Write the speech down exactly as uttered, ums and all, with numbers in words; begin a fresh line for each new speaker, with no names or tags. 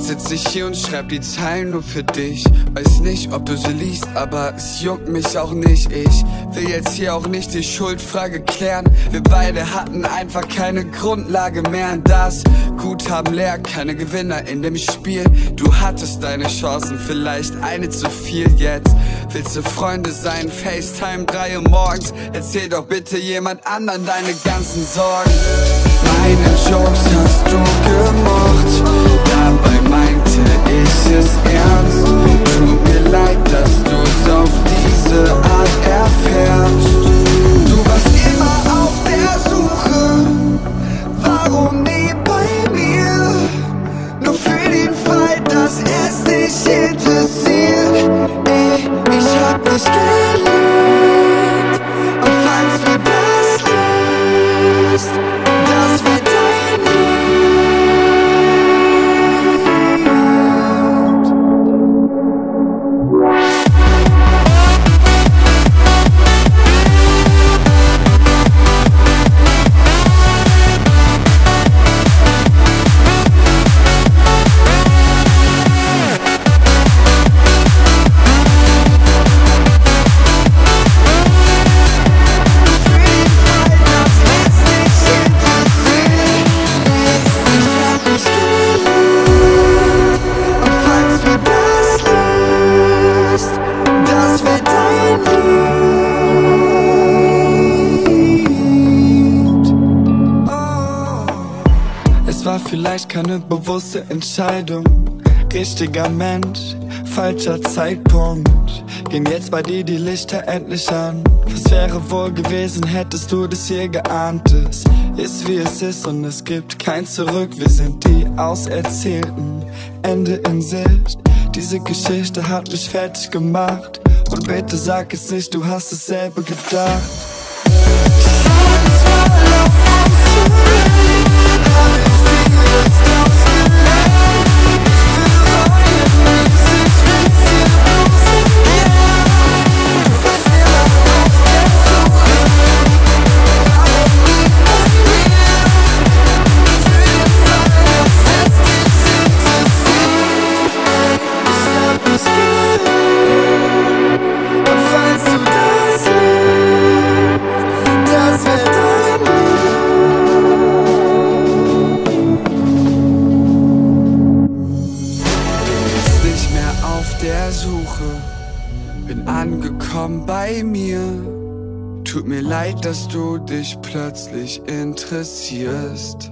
Jetzt sitz ich hier und schreib die Zeilen nur für dich. Weiß nicht, ob du sie liest, aber es juckt mich auch nicht. Ich will jetzt hier auch nicht die Schuldfrage klären. Wir beide hatten einfach keine Grundlage mehr. Das Guthaben leer, keine Gewinner in dem Spiel. Du hattest deine Chancen, vielleicht eine zu viel. Jetzt willst du Freunde sein, FaceTime drei Uhr morgens. Erzähl doch bitte jemand anderen deine ganzen Sorgen. Meine Jokes hast du gemocht, dabei meinte ich es ernst. Tut mir leid, dass du's auf diese Art erfährst. Du warst immer auf der Suche, warum nie bei mir? Nur für den Fall, dass es dich interessiert. Ey, ich hab dich geliebt, und falls du das liest, das wär dein Lied. Es war vielleicht keine bewusste Entscheidung. Richtiger Mensch, falscher Zeitpunkt. Gehen jetzt bei dir die Lichter endlich an. Was wäre wohl gewesen, hättest du das hier geahnt? Es ist wie es ist und es gibt kein Zurück. Wir sind die Auserzählten, Ende in Sicht. Diese Geschichte hat mich fertig gemacht. Und bitte sag es nicht, du hast dasselbe gedacht. Der Suche, bin angekommen bei mir. Tut mir leid, dass du dich plötzlich interessierst.